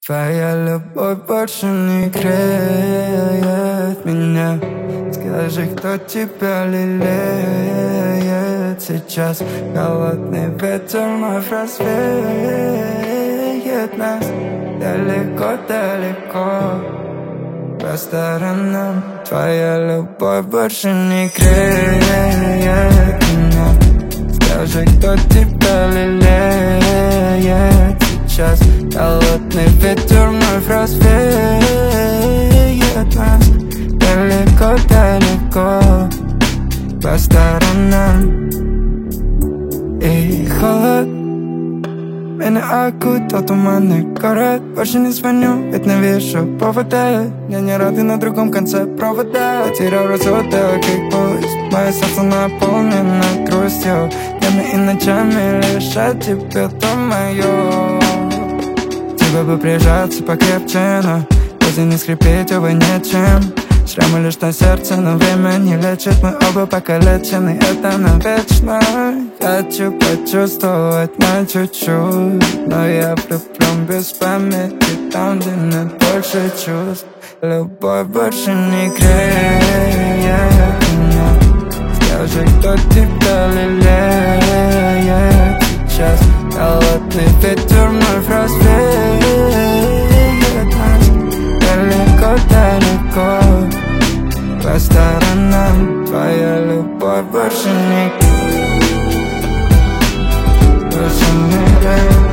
Твоя любовь больше не греет меня. Скажи, кто тебя лелеет сейчас? Холодный ветер вновь развеет нас далеко-далеко по сторонам. Твоя любовь больше не греет меня. Скажи, кто тебя лелеет сейчас? Холодный ветер вновь развеет нас далеко-далеко по сторонам. И холод меня окутал туманный город. Больше не звоню, ведь не вижу повода. Я не рады на другом конце провода. Потерял рассудок и пусть мое сердце наполнено грустью. Днями и ночами лишь о тебе думаю. Тебе бы прижаться покрепче, но поздно не скрипеть, увы, нечем. Шрамы лишь на сердце, но время не лечит. Мы оба покалечены, это навечно. Хочу почувствовать на чуть-чуть, но я влюблен без памяти там, где нет больше чувств. Любовь больше не греет меня. Скажи, кто тебя лелеет сейчас? Холодный ветер вновь развеет нас далеко-далеко по сторонам. Твоя любовь больше не греет.